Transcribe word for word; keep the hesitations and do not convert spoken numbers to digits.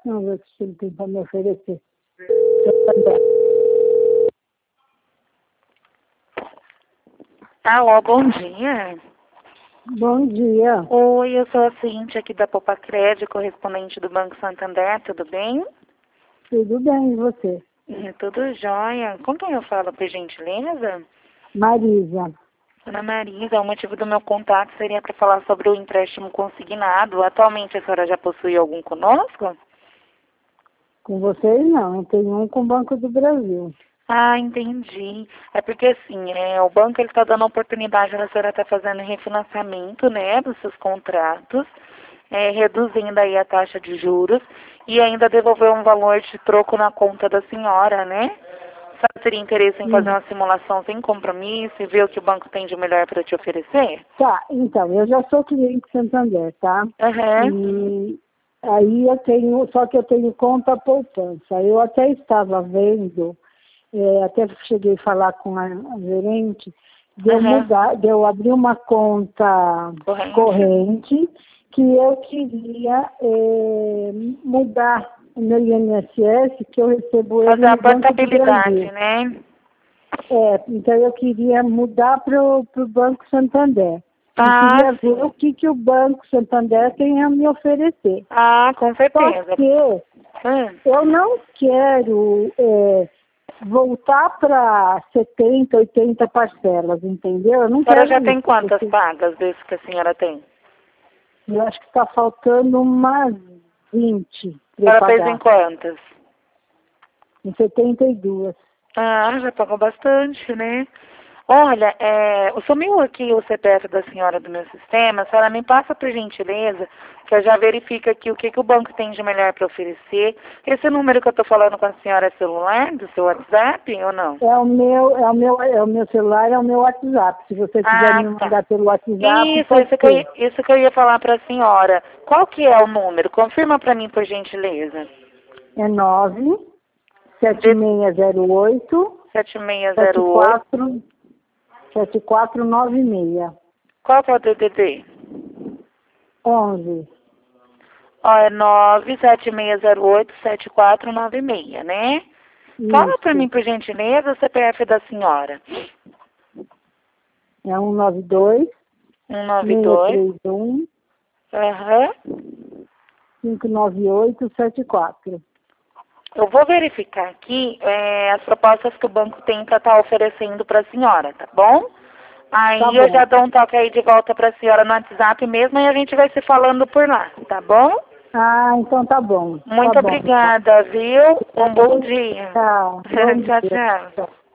Vamos ver se ele tem para me oferecer. Alô, bom dia. Bom dia. Oi, eu sou a Cíntia aqui da Popacred, correspondente do Banco Santander, tudo bem? Tudo bem, e você? É, tudo jóia. Com quem eu falo, por gentileza? Marisa. Dona Marisa, o motivo do meu contato seria para falar sobre o empréstimo consignado. Atualmente a senhora já possui algum conosco? Com vocês não, eu tenho um com o Banco do Brasil. Ah, entendi. É porque assim, é, o banco ele está dando a oportunidade da senhora estar fazendo refinanciamento, né, dos seus contratos, é, reduzindo aí a taxa de juros e ainda devolver um valor de troco na conta da senhora, né? Você teria interesse em fazer Hum. uma simulação sem compromisso e ver o que o banco tem de melhor para te oferecer? Tá, então, eu já sou cliente Santander, tá? Aham. E aí eu tenho, só que eu tenho conta poupança. Eu até estava vendo, é, até cheguei a falar com a, a gerente, de eu, Aham. mudar, de eu abrir uma conta Corrente. corrente, que eu queria é, mudar o meu I N S S, que eu recebo ele Fazer a no Banco do portabilidade, Brasil. né? É, então eu queria mudar para o Banco Santander. E Ah, queria ver sim. o que, que o Banco Santander tem a me oferecer. Ah, com Só certeza. que Hum. eu não quero é, voltar para setenta, oitenta parcelas, entendeu? Eu não A senhora quero já tem isso. quantas Porque pagas desse que a senhora tem? eu acho que está faltando umas vinte A para eu senhora fez em pagar. quantas? Em setenta e duas. Ah, já pagou bastante, né? Olha, é, sumiu aqui o C P F da senhora do meu sistema. A senhora me passa por gentileza, que eu já verifico aqui o que, que o banco tem de melhor para oferecer. Esse número que eu estou falando com a senhora é celular, do seu WhatsApp ou não? É o meu, é o meu, é o meu celular, é o meu WhatsApp. Se você quiser Ah, me tá. mandar pelo WhatsApp, Isso, pode isso que eu, ser. ia- isso que eu ia falar para a senhora. Qual que é o número? Confirma para mim, por gentileza. É nove sete De seis zero oito sete seis sete zero oito. quatro sete quatro nove seis. Qual que é o D D D? onze. Ó, é nove sete seis zero oito sete quatro nove seis, né? Fala para mim, Isso. por gentileza, o C P F da senhora. É um nove dois um nove seis dois. três um Aham. cinco nove oito sete quatro. Eu vou verificar aqui é, as propostas que o banco tem para estar oferecendo para a senhora, tá bom? Aí Tá eu já bom. dou um toque aí de volta para a senhora no WhatsApp mesmo e a gente vai se falando por lá, tá bom? Ah, então tá bom. Tá Muito bom. obrigada, viu? Um bom dia. Tchau. Bom Tchau, dia. tchau. Tchau.